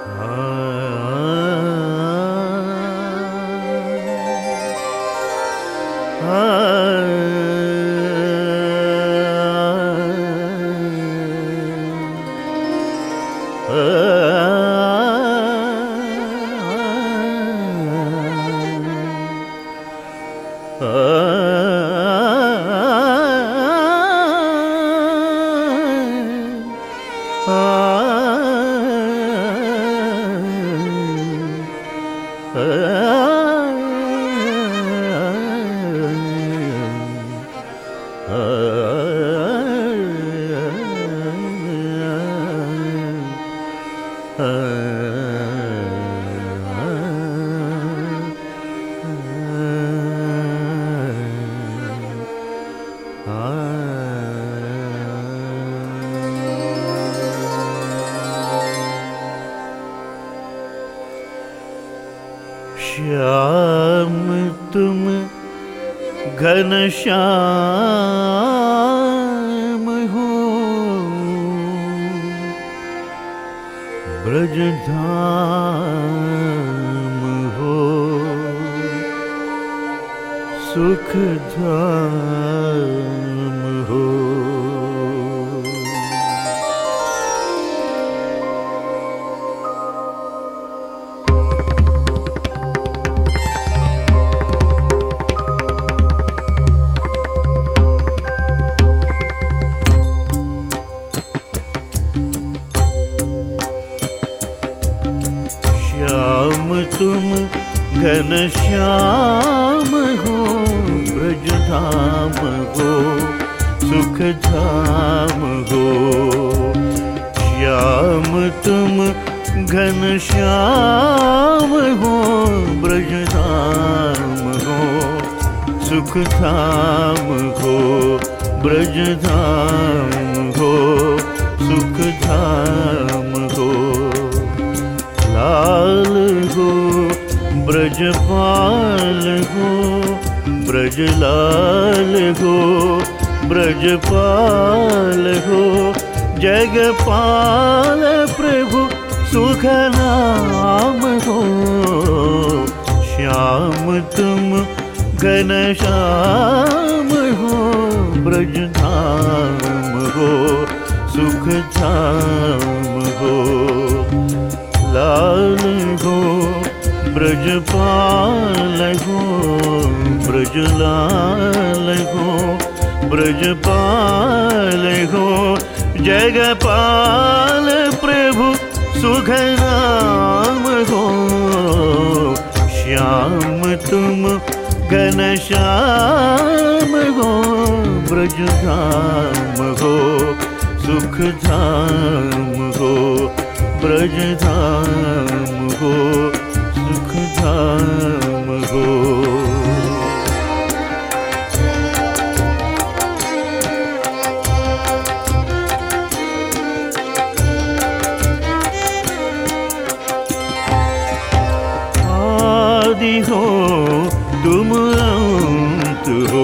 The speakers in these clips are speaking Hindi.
श्याम तुम घनश्याम हो, ब्रजधाम हो, सुखधाम हो। तुम घनश्याम हो, ब्रजधाम हो, सुखधाम हो। श्याम तुम घनश्याम हो, ब्रजधाम हो, सुखधाम हो, ब्रजधाम हो, सुखधाम हो। लाल हो, ब्रजपाल हो, ब्रजलाल हो, ब्रजपाल हो, जगपाल प्रभु सुख नाम हो। श्याम तुम घनश्याम हो, ब्रजधाम हो, सुखधाम हो। लाल हो, ब्रजपाल हो, ब्रजलाल हो, ब्रजपाल हो, जगपाल प्रभु सुख नाम हो। श्याम तुम घनश्याम हो, ब्रजधाम हो, सुखधाम हो, ब्रजधाम हो, सुखधाम हो। आदि हो तुम अंत हो,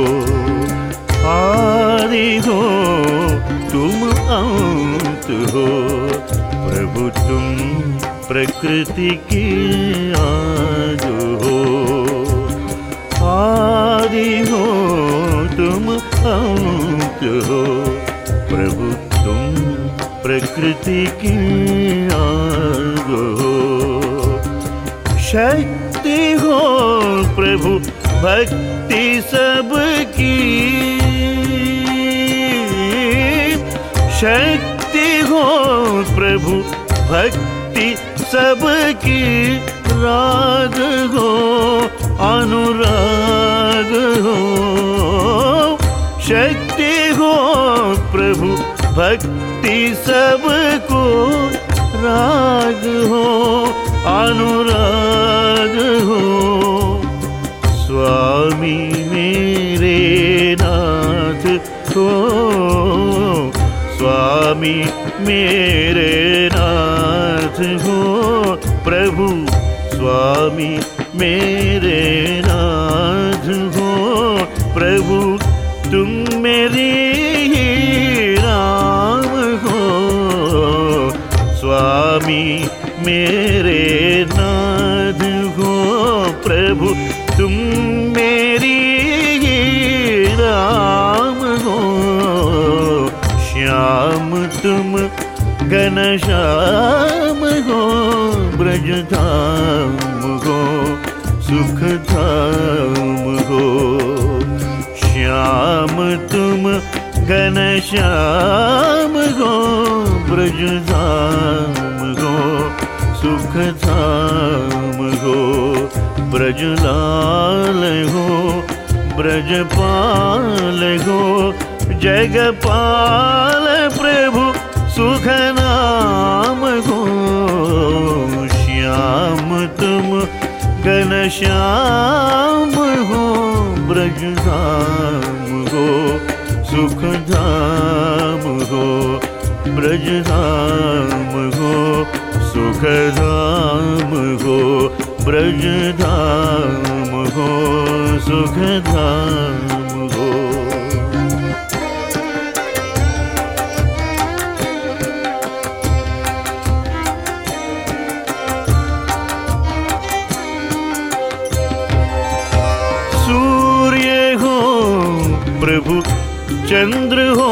आदि हो तुम अंत हो। प्रभु तुम प्रकृति की आद हो, आदि हो तुम अंत हो। प्रभु तुम प्रकृति की आद हो। शक्ति हो प्रभु भक्ति सबकी, शक्ति हो प्रभु भक्ति सबकी। राग हो अनुराग हो, शक्ति हो प्रभु भक्ति सबको। राग हो अनुराग हो। स्वामी मेरे नाथ हो, स्वामी मेरे नाथ हो। प्रभु स्वामी मेरे नाथ हो। प्रभु तुम मेरे ही राम हो। स्वामी मेरे श्याम तुम घनश्याम हो, ब्रज धाम हो, सुख धाम हो। श्याम तुम घनश्याम हो, ब्रज धाम हो, सुख धाम हो। ब्रजलाल हो, ब्रजपाल हो, जगपाल प्रभु सुख नाम हो। श्याम तुम घनश्याम हो, ब्रज धाम हो, सुख धाम हो। ब्रज धाम हो, सुख धाम हो, ब्रज धाम हो, सुख धाम हो। सूर्य हो प्रभु चंद्र हो,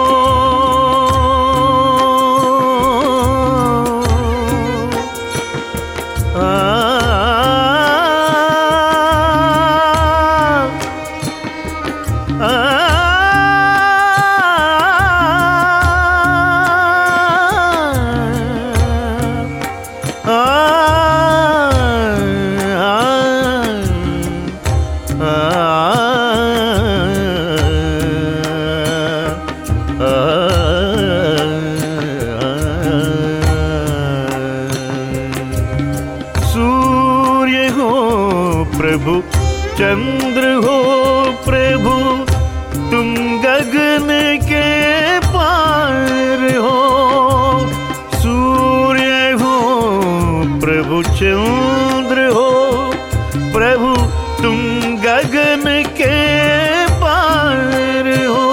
प्रभु चंद्र हो प्रभु तुम गगन के पार हो। सूर्य हो प्रभु चंद्र हो प्रभु तुम गगन के पार हो।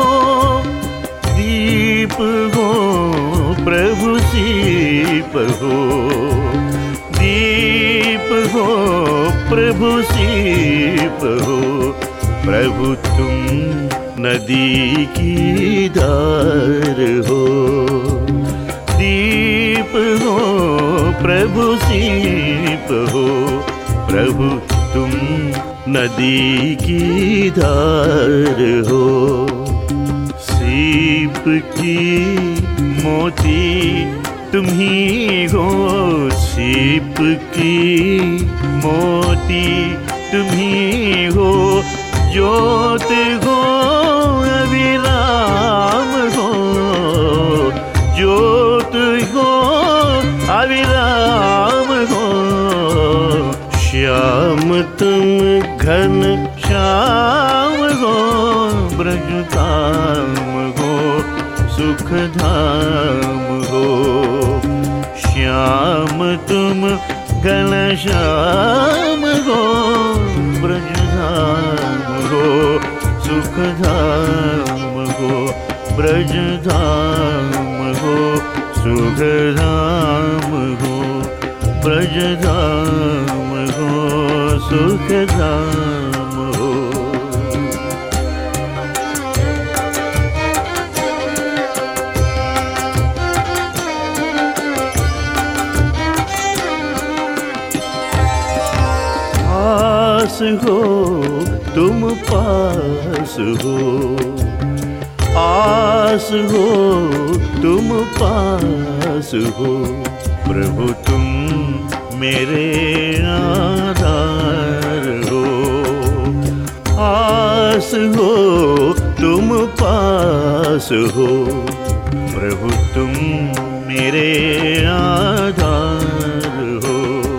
दीप हो प्रभु दीप हो, दीप हो प्रभु दीप हो। प्रभु तुम नदी की धार हो। दीप हो प्रभु दीप हो, प्रभु तुम नदी की धार हो। सीप की मोती तुम ही हो, सीप की मोती तुम ही हो। ज्योत हो अविराम हो, ज्योत हो अविराम हो। श्याम तुम घन श्याम हो, ब्रज धाम हो, सुख धाम हो। श्याम तुम घन श्याम हो, ब्रज धाम हो, सुख धाम हो। ब्रज धाम हो, सुख धाम हो, ब्रज धाम हो, सुख धाम हो। पास हो तुम पास हो, आस हो तुम पास हो। प्रभु तुम मेरे आधार हो। आस हो तुम पास हो, प्रभु तुम मेरे आधार हो।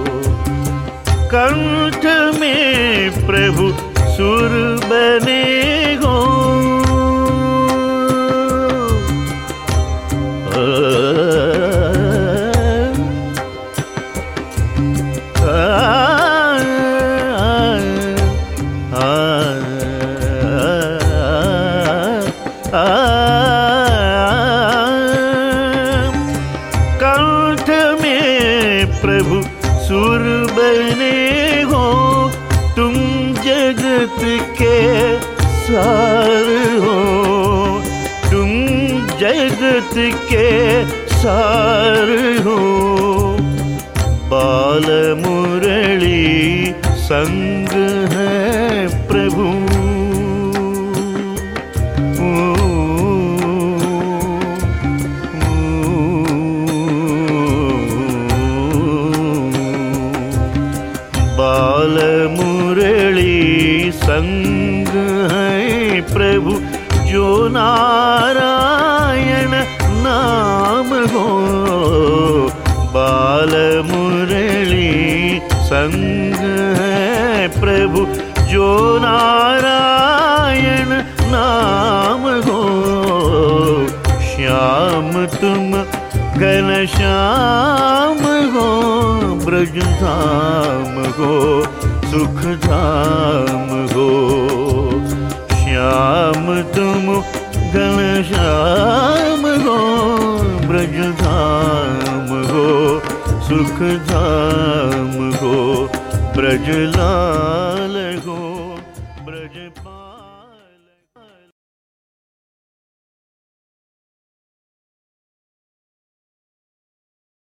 कंठ में प्रभु सुर बने हो, कंठ में प्रभु सुर बने हो। तुम जगत के जगत के सार हो। बाल मुरली संग है प्रभु, बाल मुरली संग है प्रभु, जो नारायण नाम हो। बाल मुरली संग है प्रभु, जो नारायण नाम हो। श्याम तुम घन श्याम हो, ब्रज धाम हो, सुख धाम हो। श्याम तुम घन श्याम हो, ब्रज धाम हो, सुख धाम हो। ब्रज लाल हो, ब्रज